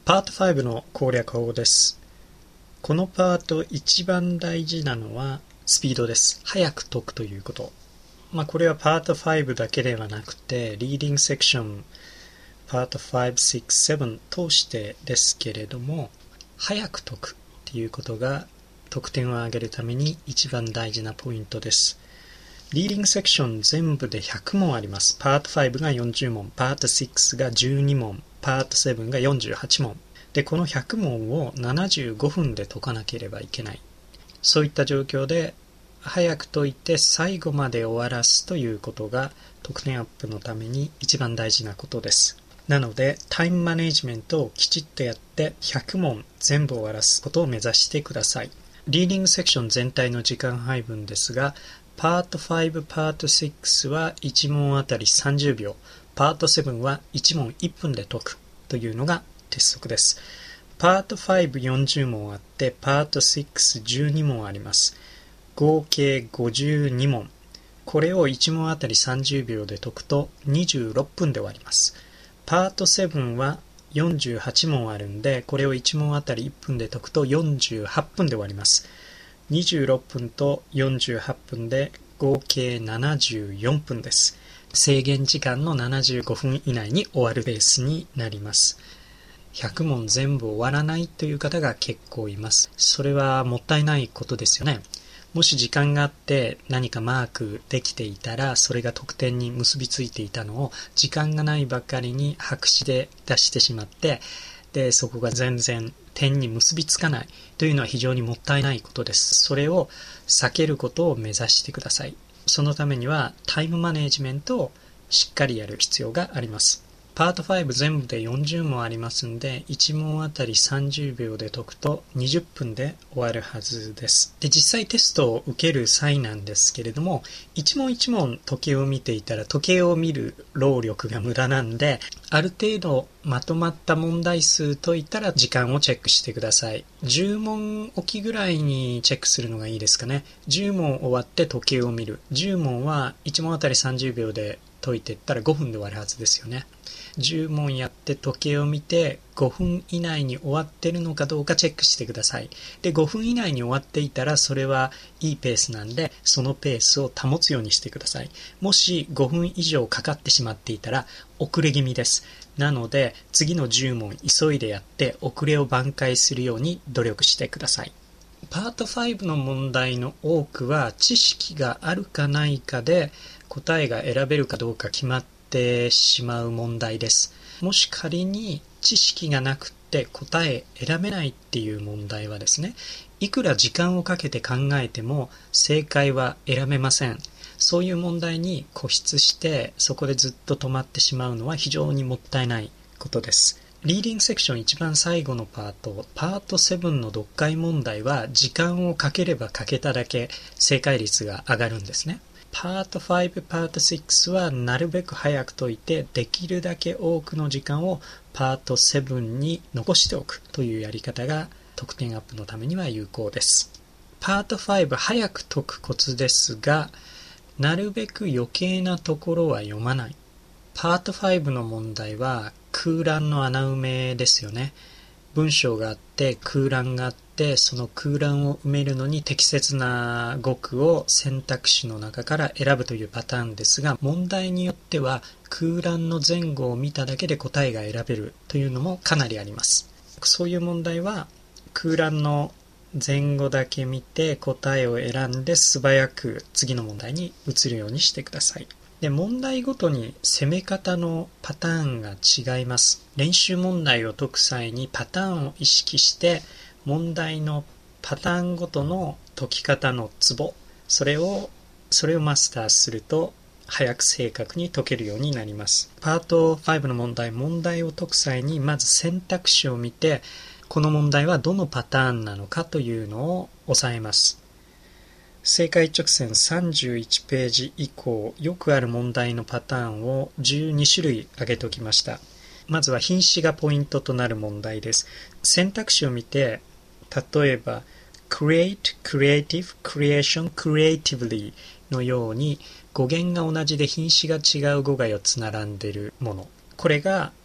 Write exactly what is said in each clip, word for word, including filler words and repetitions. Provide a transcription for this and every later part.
パートファイブの攻略法です。このパート一番大事なのはスピードです。早く解くということ。まあこれはパートファイブだけではなくて、リーディングセクション、パートファイブ、シックス、セブン通してですけれども、早く解くっていうことが得点を上げるために一番大事なポイントです。リーディングセクション全部でひゃく問あります。パートファイブがよんじゅう問、パートシックスがじゅうに問、パートセブンがよんじゅうはち問。で、このひゃく問をななじゅうごふんで解かなければいけない。そういった状況で早く解いて最後まで終わらすということが得点アップのために一番大事なことです。なのでタイムマネジメントをきちっとやってひゃく問全部終わらすことを目指してください。リーディングセクション全体の時間配分ですが、パートファイブ、パートシックスはいち問あたりさんじゅうびょう、パートセブンはいち問いっぷんで解くというのが鉄則です。パートファイブよんじゅう問あって、パートシックスじゅうに問あります。合計ごじゅうに問。これをいち問あたりさんじゅうびょうで解くとにじゅうろっぷんで終わります。パートセブンはよんじゅうはち問あるんで、これをいち問あたりいっぷんで解くとよんじゅうはっぷんで終わります。にじゅうろっぷんとよんじゅうはっぷんで合計ななじゅうよんぷんです。制限時間のななじゅうごふん以内に終わるペースになります。ひゃく問全部終わらないという方が結構います。それはもったいないことですよね。もし時間があって何かマークできていたら、それが得点に結びついていたのを時間がないばかりに白紙で出してしまって、でそこが全然点に結びつかないというのは非常にもったいないことです。それを避けることを目指してください。そのためにはタイムマネジメントをしっかりやる必要があります。パートファイブ全部でよんじゅう問ありますんで、いち問あたりさんじゅうびょうで解くとにじゅっぷんで終わるはずです。で、実際テストを受ける際なんですけれども、一問一問時計を見ていたら時計を見る労力が無駄なんで、ある程度まとまった問題数解いたら時間をチェックしてください。じゅう問おきぐらいにチェックするのがいいですかね。じゅう問終わって時計を見る。じゅう問はいち問あたりさんじゅうびょうで解いていったらごふんで終わるはずですよね。じゅう問やって時計を見てごふん以内に終わってるのかどうかチェックしてください。で、ごふん以内に終わっていたらそれはいいペースなんで、そのペースを保つようにしてください。もしごふん以上かかってしまっていたら遅れ気味です。なので次のじゅう問急いでやって遅れを挽回するように努力してください。パートファイブの問題の多くは知識があるかないかで答えが選べるかどうか決まってしまう問題です。もし仮に知識がなくて答え選べないっていう問題はですね、いくら時間をかけて考えても正解は選べません。そういう問題に固執してそこでずっと止まってしまうのは非常にもったいないことです。リーディングセクション一番最後のパート、パートセブンの読解問題は時間をかければかけただけ正解率が上がるんですね。パートファイブ、パートシックスはなるべく早く解いてできるだけ多くの時間をパートセブンに残しておくというやり方が得点アップのためには有効です。パートファイブ早く解くコツですが、なるべく余計なところは読まない。パートファイブの問題は空欄の穴埋めですよね。文章があって空欄があって、その空欄を埋めるのに適切な語句を選択肢の中から選ぶというパターンですが、問題によっては空欄の前後を見ただけで答えが選べるというのもかなりあります。そういう問題は空欄の前後だけ見て答えを選んで素早く次の問題に移るようにしてください。で、問題ごとに攻め方のパターンが違います。練習問題を解く際にパターンを意識して問題のパターンごとの解き方のツボ、それをそれをマスターすると早く正確に解けるようになります。パートファイブの問題、問題を解く際にまず選択肢を見て、この問題はどのパターンなのかというのを押さえます。正解直線さんじゅういちページ以降、よくある問題のパターンをじゅうに種類挙げておきました。まずは品詞がポイントとなる問題です。選択肢を見て、例えば create, creative, creation, creatively のように語源が同じで品詞が違う語がよっつ並んでいるもの、これが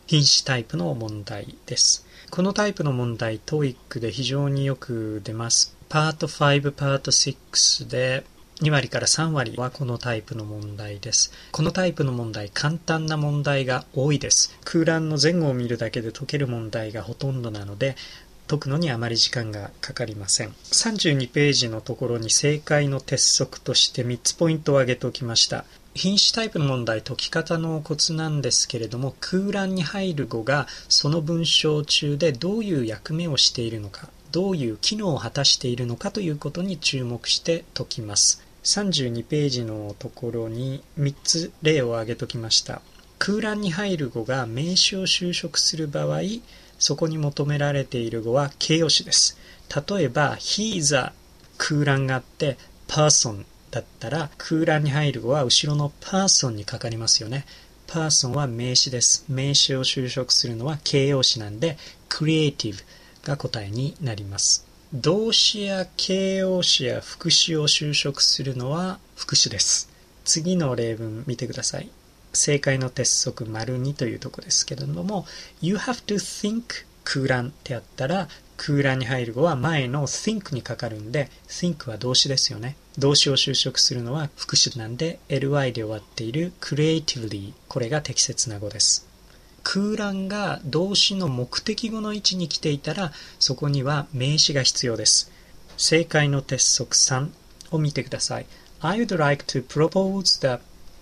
品詞タイプの問題です。このタイプの問題、トーイック で非常によく出ます。パートファイブ、パートシックスでに割からさん割はこのタイプの問題です。このタイプの問題、簡単な問題が多いです。空欄の前後を見るだけで解ける問題がほとんどなので、解くのにあまり時間がかかりません。さんじゅうにページのところに正解の鉄則としてみっつポイントを挙げておきました。品詞タイプの問題、解き方のコツなんですけれども、空欄に入る語がその文章中でどういう役目をしているのか、どういう機能を果たしているのかということに注目して解きます。さんじゅうにページのところにみっつ例を挙げておきました。空欄に入る語が名詞を修飾する場合、そこに求められている語は形容詞です。例えば、He is a 空欄があって、personだったら空欄に入る語は後ろのパーソンにかかりますよね。パーソンは名詞です。名詞を修飾するのは形容詞なんで creative が答えになります。動詞や形容詞や副詞を修飾するのは副詞です。次の例文見てください。正解の鉄則丸にというところですけれども You have to think 空欄ってやったら空欄に入る語は前の think にかかるんで think は動詞ですよね。動詞を修飾するのは副詞なんで ly で終わっている creatively これが適切な語です。空欄が動詞の目的語の位置に来ていたらそこには名詞が必要です。正解の鉄則さんを見てください。I would like to propose the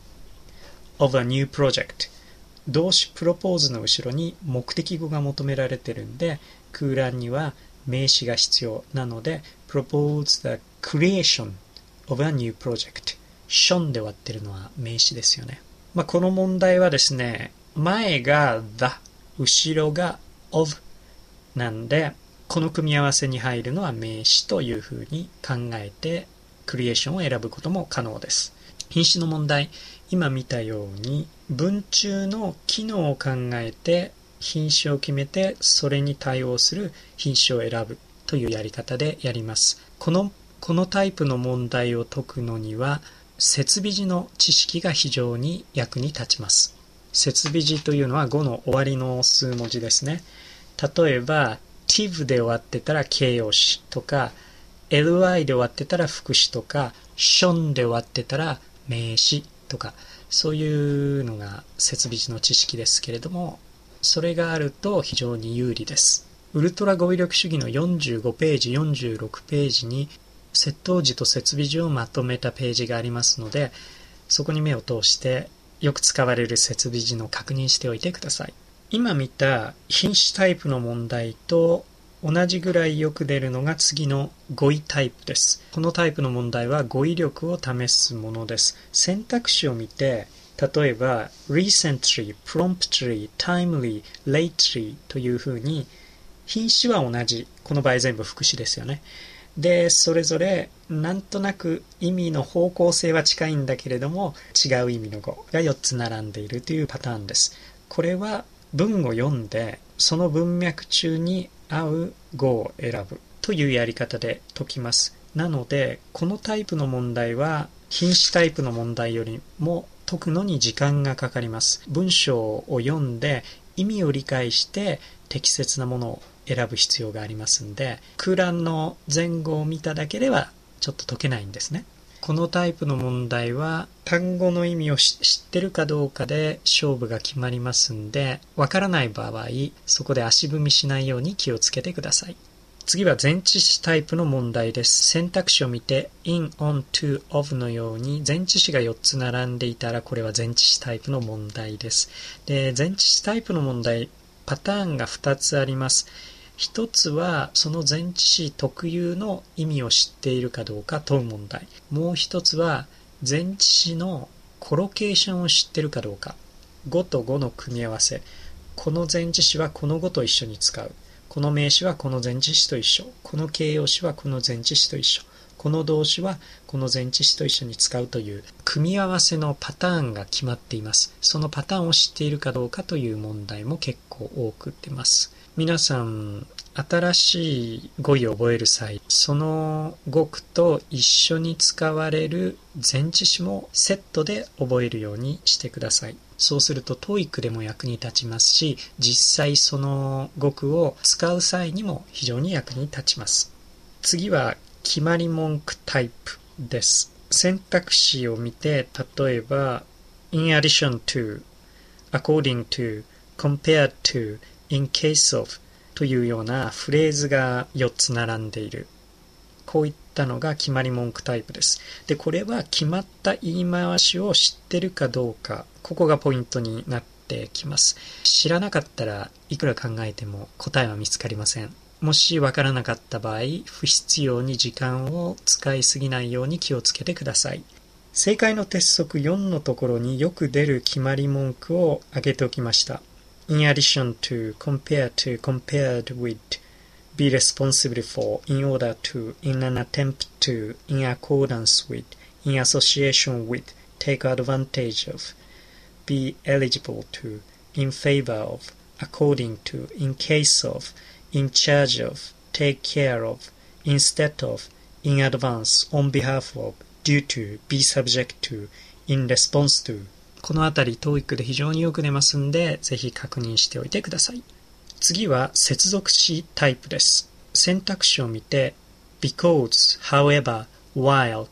of a new project 動詞 propose の後ろに目的語が求められているんで空欄には名詞が必要なので propose the creation of a new project ションで終わってるのは名詞ですよね。まあ、この問題はですね前が the 後ろが of なんでこの組み合わせに入るのは名詞というふうに考えてクリエーションを選ぶことも可能です。品詞の問題今見たように文中の機能を考えて品詞を決めてそれに対応する品詞を選ぶというやり方でやります。このこのタイプの問題を解くのには接尾辞の知識が非常に役に立ちます。接尾辞というのは語の終わりの数文字ですね。例えば tive で終わってたら形容詞とか ly で終わってたら副詞とか shon で終わってたら名詞とかそういうのが接尾辞の知識ですけれどもそれがあると非常に有利です。ウルトラ語彙力主義のよんじゅうごページよんじゅうろくページに接頭辞と接尾辞をまとめたページがありますのでそこに目を通してよく使われる接尾辞の確認しておいてください。今見た品詞タイプの問題と同じぐらいよく出るのが次の語彙タイプです。このタイプの問題は語彙力を試すものです。選択肢を見て例えば recently, promptly, timely, lately というふうに品詞は同じ。この場合全部副詞ですよね。で、それぞれなんとなく意味の方向性は近いんだけれども違う意味の語がよっつ並んでいるというパターンです。これは文を読んでその文脈中に合う語を選ぶというやり方で解きます。なのでこのタイプの問題は品詞タイプの問題よりも解くのに時間がかかります。文章を読んで意味を理解して適切なものを選ぶ必要がありますんで空欄の前後を見ただけではちょっと解けないんですね。このタイプの問題は単語の意味を知ってるかどうかで勝負が決まりますんでわからない場合そこで足踏みしないように気をつけてください。次は前置詞タイプの問題です。選択肢を見て in, on, to, of のように前置詞がよっつ並んでいたらこれは前置詞タイプの問題です。で、前置詞タイプの問題パターンがふたつあります。一つはその前置詞特有の意味を知っているかどうか問う問題。もう一つは前置詞のコロケーションを知っているかどうか。語と語の組み合わせ。この前置詞はこの語と一緒に使う。この名詞はこの前置詞と一緒。この形容詞はこの前置詞と一緒。この動詞はこの前置詞と一緒に使うという組み合わせのパターンが決まっています。そのパターンを知っているかどうかという問題も結構多く出ます。皆さん新しい語彙を覚える際その語句と一緒に使われる前置詞もセットで覚えるようにしてください。 そうすると トーイック でも役に立ちますし、実際その語句を使う際にも非常に役に立ちます。次は決まり文句タイプです。選択肢を見て、例えば in addition to、according to、compared to、in case of というようなフレーズがよっつ並んでいる。こういったのが決まり文句タイプです。で、これは決まった言い回しを知ってるかどうか、ここがポイントになってきます。知らなかったらいくら考えても答えは見つかりません。もしわからなかった場合、不必要に時間を使いすぎないように気をつけてください。正解の鉄則よんのところによく出る決まり文句を挙げておきました。in addition to, compare to, compared with、be responsible for, in order to, in an attempt to, in accordance with, in association with, take advantage of, be eligible to, in favor of, according to, in case of, in charge of, take care of, instead of, in advance, on behalf of, due to, be subject to, in response to。このあたり トーイック で非常によく出ますんで、ぜひ確認しておいてください。次は接続詞タイプです。選択肢を見て because, however, while,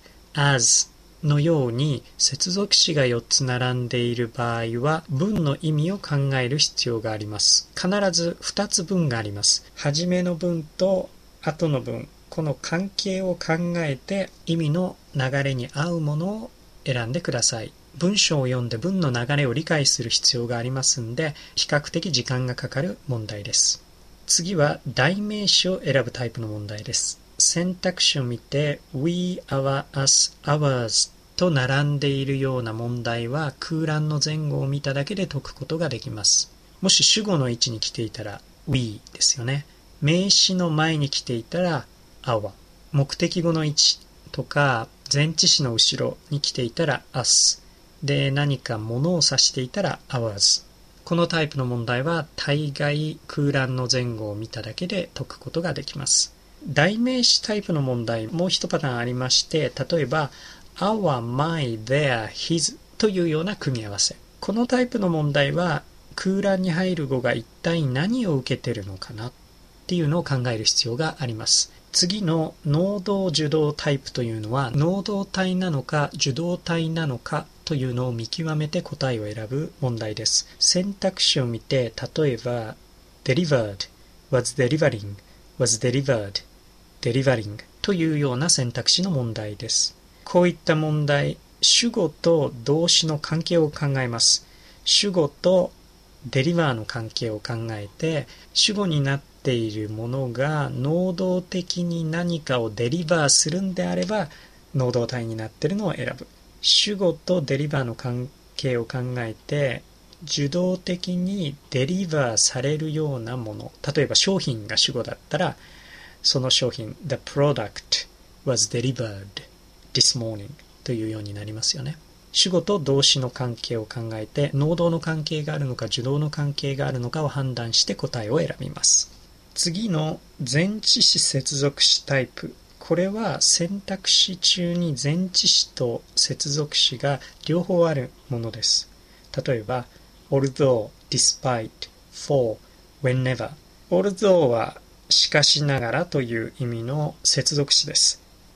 as のように接続詞がよっつ並んでいる場合は文の意味を考える必要があります。必ずふたつ文があります。初めの文と後の文、この関係を考えて意味の流れに合うものを選んでください。文章を読んで文の流れを理解する必要がありますんで、比較的時間がかかる問題です。次は代名詞を選ぶタイプの問題です。選択肢を見て we, our, us, ours と並んでいるような問題は空欄の前後を見ただけで解くことができます。もし主語の位置に来ていたら we ですよね。名詞の前に来ていたら our、 目的語の位置とか前置詞の後ろに来ていたら usで、何か物を指していたら ours。 このタイプの問題は大概空欄の前後を見ただけで解くことができます。代名詞タイプの問題もう一パターンありまして、例えば our, my, their, his というような組み合わせ。このタイプの問題は空欄に入る語が一体何を受けているのかなっていうのを考える必要があります。次の能動受動タイプというのは能動体なのか受動体なのかというのを見極めて答えを選ぶ問題です。選択肢を見て、例えば delivered, was delivering, was delivered, delivering というような選択肢の問題です。こういった問題、主語と動詞の関係を考えます。主語とデリバーの関係を考えて、主語になっているものが能動的に何かをデリバーするんであれば能動体になっているのを選ぶ。主語とデリバーの関係を考えて受動的にデリバーされるようなもの、例えば商品が主語だったらその商品 The product was delivered this morning というようになりますよね。主語と動詞の関係を考えて能動の関係があるのか受動の関係があるのかを判断して答えを選びます。次の前置詞接続詞タイプ、これは選択肢中に前置詞と接続詞が両方あるものです。例えば although, despite, for, whenever。 although はしかしながらという意味の接続詞です。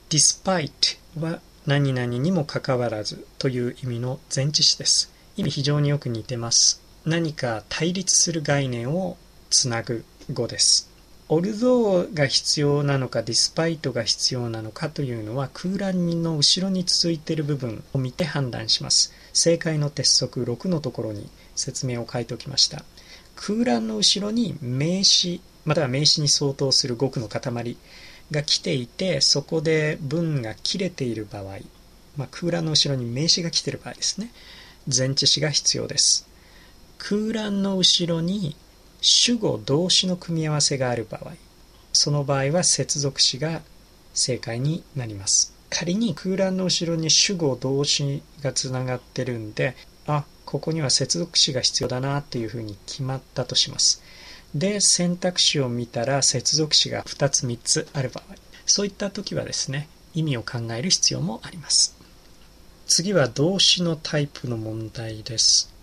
despite は何々にもかかわらずという意味の前置詞です。意味非常によく似てます。何か対立する概念をつなぐ語です。although が必要なのか despite が必要なのかというのは空欄の後ろに続いている部分を見て判断します。正解の鉄則ろくのところに説明を書いておきました。空欄の後ろに名詞または名詞に相当する語句の塊が来ていて、そこで文が切れている場合、まあ、空欄の後ろに名詞が来ている場合ですね、前置詞が必要です。空欄の後ろに主語動詞の組み合わせがある場合、その場合は接続詞が正解になります。仮に空欄の後ろに主語動詞がつながってるんで、あ、ここには接続詞が必要だなというふうに決まったとします。で、選択肢を見たら接続詞がふたつみっつある場合、そういった時はですね、意味を考える必要もあります。次は動詞のタイプの問題です。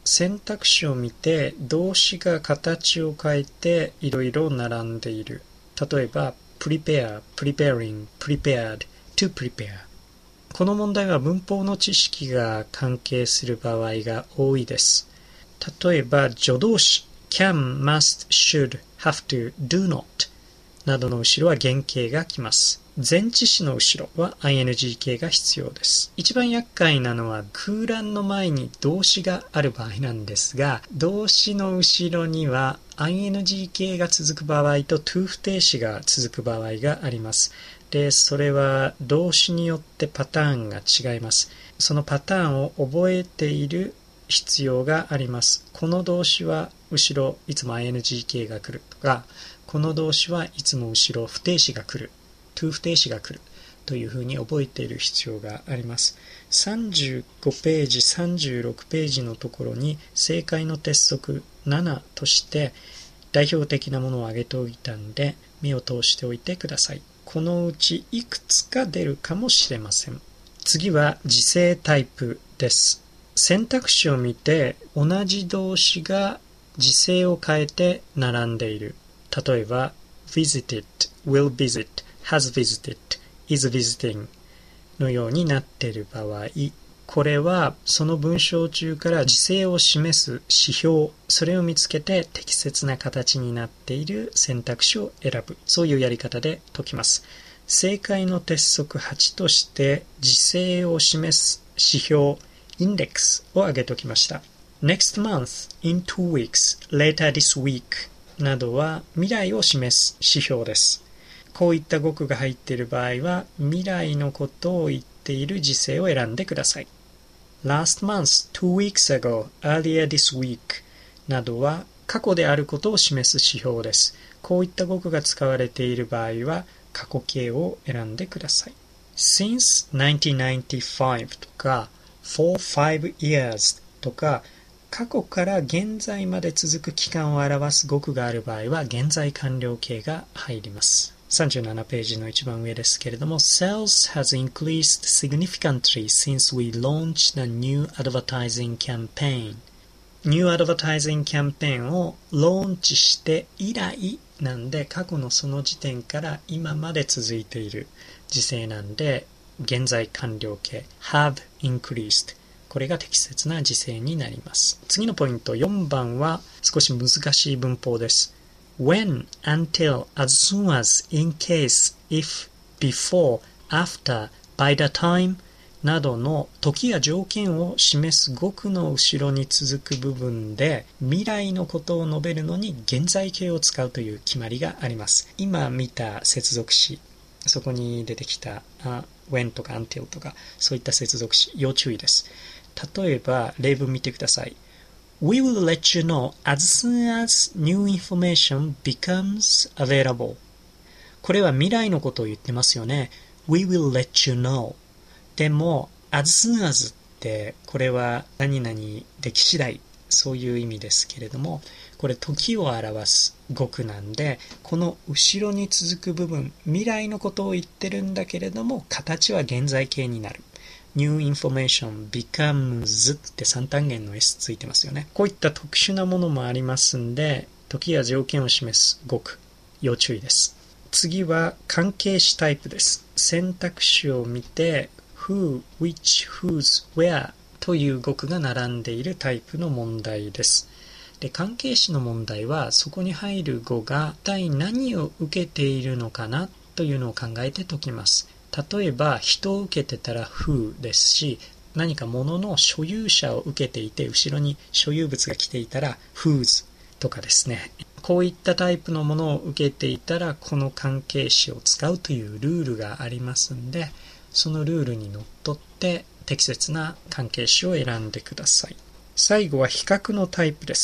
選択肢を見て動詞が形を変えていろいろ並んでいる。例えば prepare, preparing, prepared, to prepare。 この問題は文法の知識が関係する場合が多いです。例えば助動詞 can, must, should, have to, do not などの後ろは原形が来ます。前置詞の後ろは アイエヌジー 形が必要です。一番厄介なのは空欄の前に動詞がある場合なんですが、動詞の後ろには アイエヌジー 形が続く場合と to 不定詞が続く場合があります。で、それは動詞によってパターンが違います。そのパターンを覚えている必要があります。この動詞は後ろいつも アイエヌジー 形が来るとか、この動詞はいつも後ろ不定詞が来る。to 不定詞が来るというふうに覚えている必要があります。さんじゅうごページ、さんじゅうろくページのところに正解の鉄則ななとして代表的なものを挙げておいたんで目を通しておいてください。このうちいくつか出るかもしれません。次は時制タイプです。選択肢を見て同じ動詞が時制を変えて並んでいる。例えば visited, will visit、has visited, is visiting のようになっている場合、これはその文章中から時制を示す指標、それを見つけて適切な形になっている選択肢を選ぶ。そういうやり方で解きます。正解の鉄則はちとして時制を示す指標、インデックスを挙げておきました。next month, in two weeks, later this week などは未来を示す指標です。こういった語句が入っている場合は未来のことを言っている時制を選んでください。last month, two weeks ago, earlier this week などは過去であることを示す指標です。こういった語句が使われている場合は過去形を選んでください。since nineteen ninety-five とか for five years とか過去から現在まで続く期間を表す語句がある場合は現在完了形が入ります。さんじゅうななページの一番上ですけれども Sales has increased significantly since we launched a new advertising campaign New advertising campaign をローンチして以来なんで過去のその時点から今まで続いている時制なんで現在完了形 have increased これが適切な時制になります。次のポイントよんばんは少し難しい文法です。when, until, as soon as, in case, if, before, after, by the time などの時や条件を示す語句の後ろに続く部分で未来のことを述べるのに現在形を使うという決まりがあります。今見た接続詞、そこに出てきた when とか until とかそういった接続詞要注意です。例えば例文見てください。We will let you know as soon as new information becomes available. これは未来のことを言ってますよね。We will let you know. でも、as soon as ってこれは何々でき次第そういう意味ですけれども、これ時を表す語句なんで、この後ろに続く部分、未来のことを言ってるんだけれども、形は現在形になる。New information becomes って三単元の S ついてますよね。こういった特殊なものもありますんで、時や条件を示す語句、要注意です。次は関係詞タイプです。選択肢を見て、who, which, whose, where という語句が並んでいるタイプの問題です。で、関係詞の問題は、そこに入る語が一体何を受けているのかなというのを考えて解きます。例えば人を受けてたら who ですし、何か物の所有者を受けていて後ろに所有物が来ていたら whose とかですね。こういったタイプのものを受けていたらこの関係詞を使うというルールがありますんで、そのルールにのっとって適切な関係詞を選んでください。最後は比較のタイプです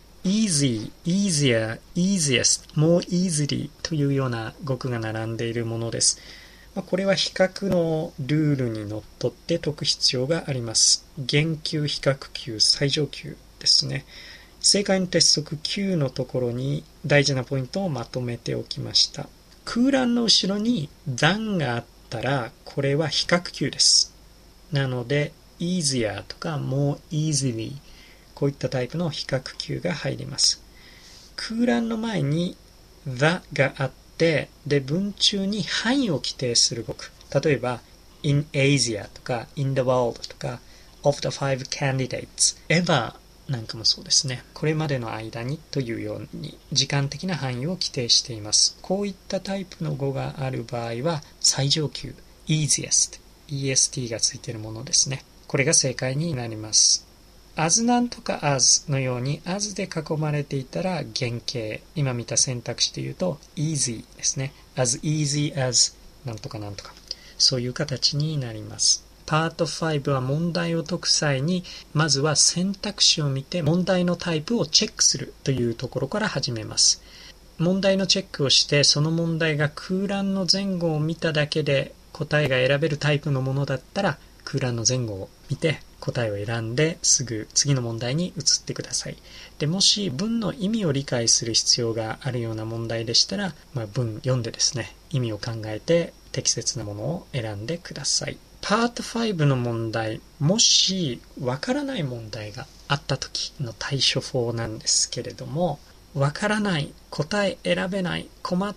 。easy, easier, easiest, more easily というような語句が並んでいるものです。これは比較のルールにのっとって解く必要があります。減級、比較級、最上級ですね。正解の鉄則きゅうのところに大事なポイントをまとめておきました。空欄の後ろに than があったらこれは比較級です。なので easier とか more easily こういったタイプの比較級が入ります。空欄の前に the があって、で文中に範囲を規定する語句、例えば in Asia とか in the world とか of the five candidates ever なんかもそうですね。これまでの間にというように時間的な範囲を規定しています。こういったタイプの語がある場合は最上級 easiest est がついているものですね。これが正解になります。as なんとか as のように as で囲まれていたら原型、今見た選択肢で言うと easy ですね。as easy as なんとかなんとか、そういう形になります。パートごは問題を解く際にまずは選択肢を見て問題のタイプをチェックするというところから始めます。問題のチェックをして、その問題が空欄の前後を見ただけで答えが選べるタイプのものだったら空欄の前後を見て答えを選んですぐ次の問題に移ってください。でもし文の意味を理解する必要があるような問題でしたら、まあ、文読んでですね、意味を考えて適切なものを選んでください。パートごの問題、もしわからない問題があった時の対処法なんですけれども、わからない、答え選べない、困った、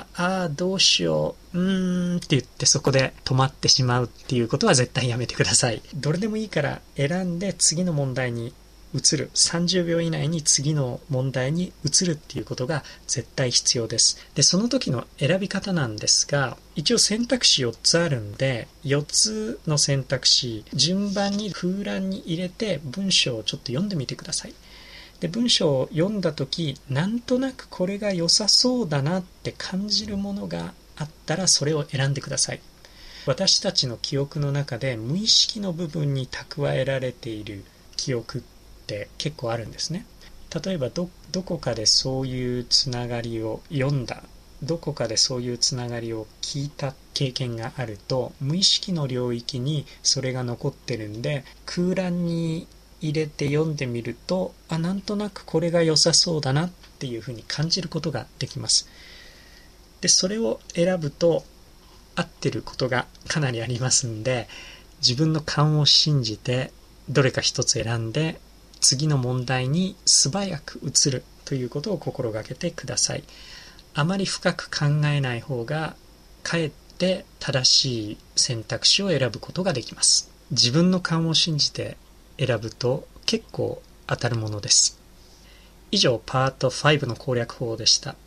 ああどうしよう、うーんって言ってそこで止まってしまうっていうことは絶対やめてください。どれでもいいから選んで次の問題に移る、さんじゅうびょう以内に次の問題に移るっていうことが絶対必要です。で、その時の選び方なんですが、一応選択肢よっつあるんで、よっつの選択肢順番に空欄に入れて文章をちょっと読んでみてください。で、文章を読んだ時、なんとなくこれが良さそうだなって感じるものがあったらそれを選んでください。私たちの記憶の中で無意識の部分に蓄えられている記憶って結構あるんですね。例えば ど, どこかでそういうつながりを読んだ、どこかでそういうつながりを聞いた経験があると、無意識の領域にそれが残ってるんで、空欄に入れて読んでみると、あ、なんとなくこれが良さそうだなっていうふうに感じることができます。で、それを選ぶと合ってることがかなりありますんで、自分の勘を信じてどれか一つ選んで次の問題に素早く移るということを心がけてください。あまり深く考えない方がかえって正しい選択肢を選ぶことができます。自分の勘を信じて選ぶと結構当たるものです。以上、パートごの攻略法でした。